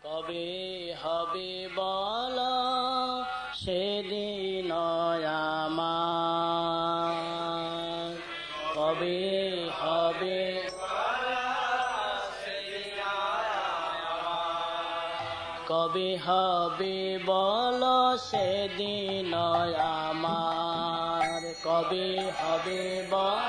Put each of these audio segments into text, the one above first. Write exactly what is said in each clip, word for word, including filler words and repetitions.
কবে হবে বল সেদিন আমার, কবে হবে কবে হবে বল সেদিন আমার, কবে হবে বল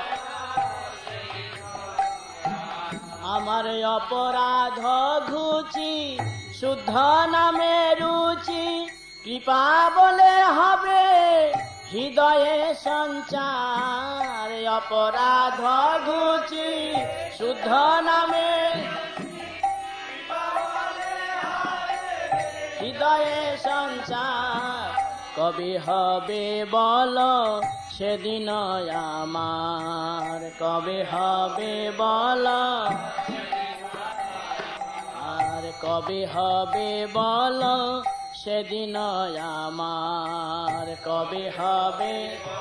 আমার অপরাধ ঘুচি শুদ্ধ নামে রুচি, কৃপা বলে হবে হৃদয়ে সঞ্চার। অপরাধ ঘুচি শুদ্ধ নামে হৃদয়ে সঞ্চার, কবে হবে বল সেদিন আমার, কবে হবে বল আর কবে হবে বল সেদিন আমার, কবে হবে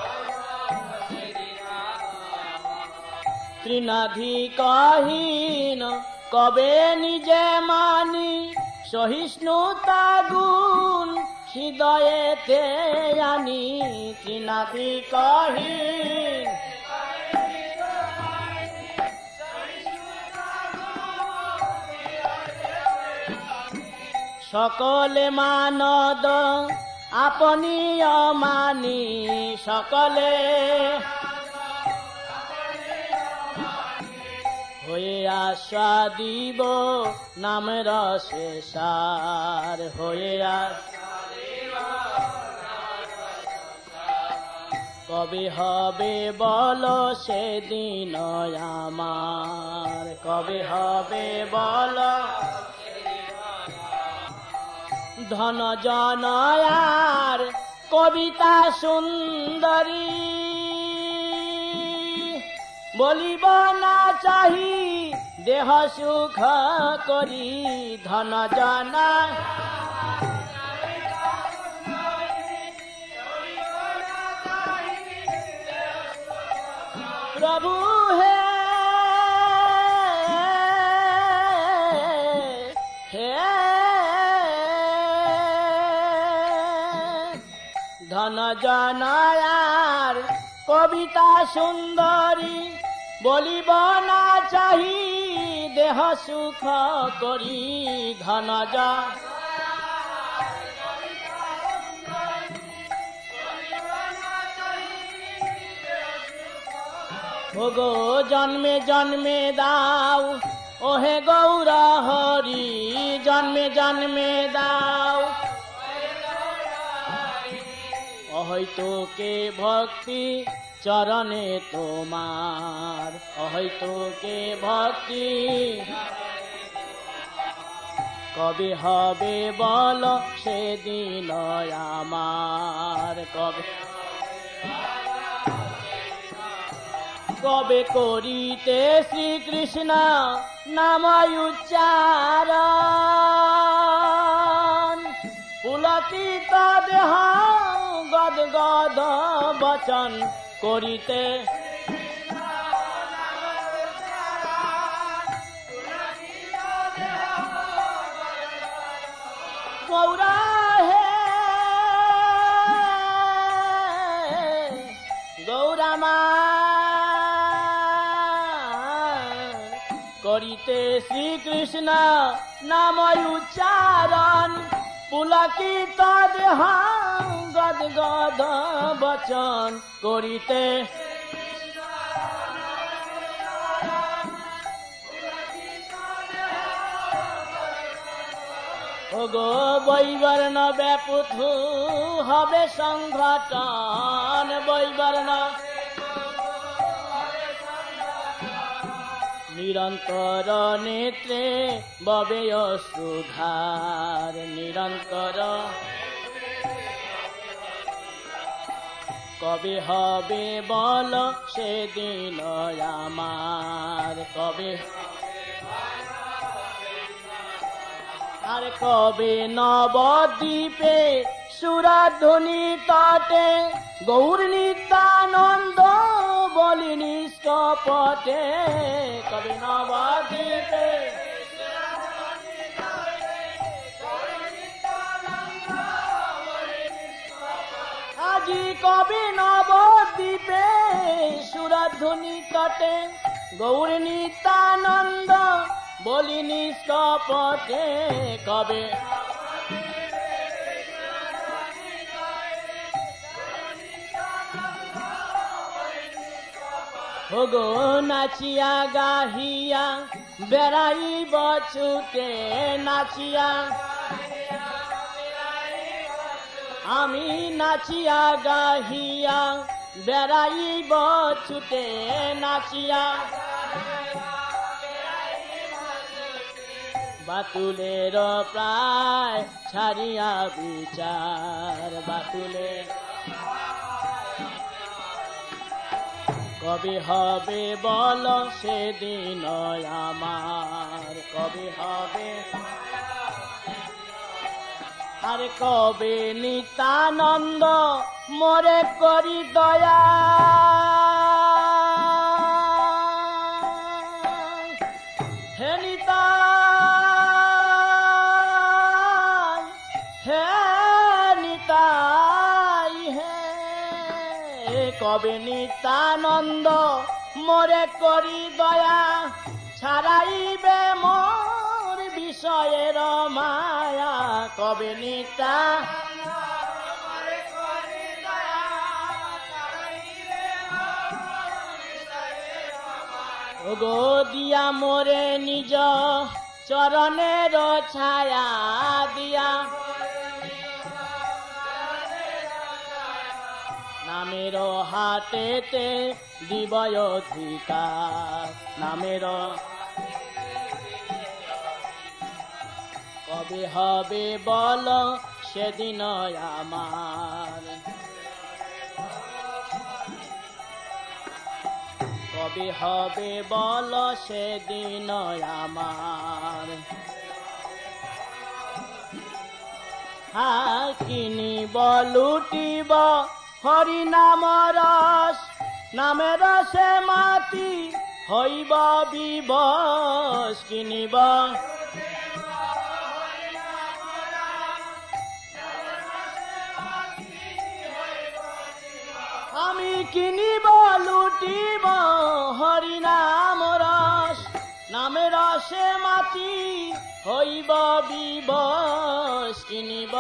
তৃণাধিকহীন কবে নিজে মানি, সহিষ্ণুতা গুণ হৃদয়েতে আনি। তৃণাধিকহীন সকলে মানদ আপনি অমানি, সকলে হয়ে আস্বাদিব নাম রসে সার, হয়ে কবে হবে বল সেদিন আমার, কবে হবে বল ধন জনয়ার কবিতা সুন্দরী, বলিব না চাহি দেহ সুখ করি। ধন জন প্রভু হে হে ধন জনয়ার কবিতা সুন্দরী, বলিব না চাহি দেহ সুখ করি। ধন জন ভোগো জন্মে জন্মে দাও ওহে গৌর হরি, জন্মে জন্মে দাও অহৈতুকে ভক্তি চরণে তোমার, অহৈতুকে ভক্তি কবে হবে বল সেদিন আমার, কবে কবে করিতে শ্রীকৃষ্ণ নাম উচ্চারণ, পুলকিত দেহ গদ গদ বচন করিতে গৌরা হে গৌরামা করিতে শ্রীকৃষ্ণ নাম উচ্চারণ, পুলকিত দেহ গদ গদ বচন করিতে ওগো বৈবর্ণ ব্যাপুথু হবে সংঘটন, বৈবর্ণ নিরন্তর নেত্রে ববে অশ্রুধার, নিরন্তর কবে হবে বল সেদিন আমার, কবে আর কবে নবদ্বীপে সুরাধ্বনি তটে গৌর নিত্যানন্দ বলি ধুনি তটে গৌর নিত্যানন্দ বলি নিষ্কপটে কবে ওগো নাচিয়া গাহিয়া বেড়াইব ছুটে নাচিয়া আমি নাচিয়া গাহিয়া বেড়াইব ছুটে নাচিয়া বাতুলের প্রায় ছাড়িয়া বিচার বাতুলে কবে হবে বল সেদিন আমার কবে হবে আর কবে নিত্যানন্দ মোরে করি দয়া হে নিতাই হে নিতাই হে কবে নিত্যানন্দ মোরে করি দয়া ছাড়াইবে মোর বিষয়ের মায়া কবে নিতা ওগো দিয়া মোরে নিজ চরণের ছায়া দিয়া নামের হাতেতে দিবয় অধিকার নামের কবে হবে বল সেদিন আমার কবে হবে বল সেদিন আমার হা কিনিব লুটিব হরি নাম রস নামে রসে মাতি হইব বিবশ কিনিব আমি কিনিব লুটিব হরি নাম রস নামে রসে মাতি হইব বিবশ কিনিব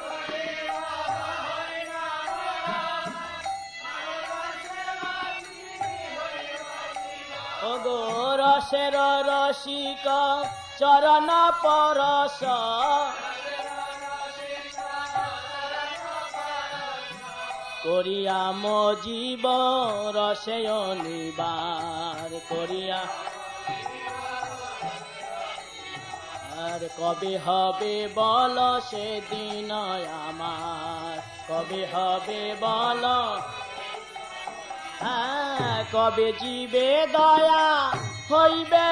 ওগো রসের রসিক চরণ পরশ করিয়া মো জীব রসে নিবার করিয়া আর কবে হবে বল সেদিন আমার কবে হবে বল হ্যাঁ কবে জীবে দয়া হইবে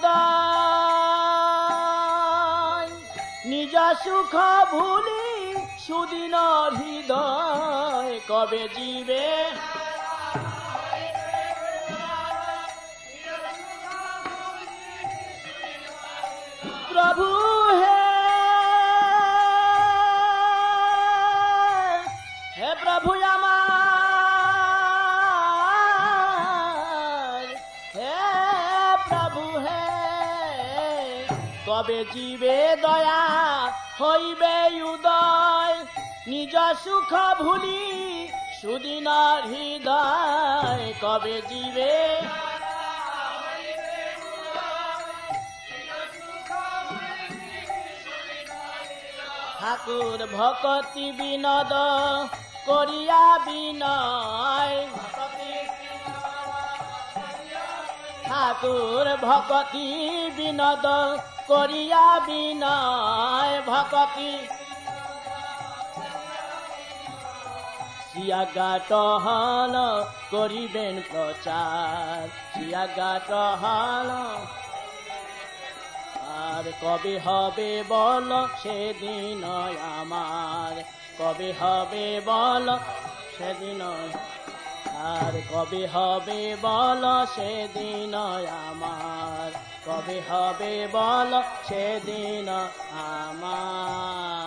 উদয় নিজ সুখ ভুলি সুদিন হৃদয় কবে জীবে প্রভু হে হে প্রভু আমার হে প্রভু হে কবে জীবে দয়া হইবে উদয় নিজ সুখ ভুলি সুদিন হৃদয় কবে জীবে ঠাকুর ভকতি বিনোদ করিয়া বিনয় ঠাকুর ভকতি বিনোদ করিয়া বিনয় ভকতি সিয়াগাট হল করিবেন প্রচার সিয়াগাট হল আর কবে হবে বল সেদিন আমার কবে হবে বল সেদিন আর কবে হবে বল সেদিন আমার কবে হবে বল সেদিন আমার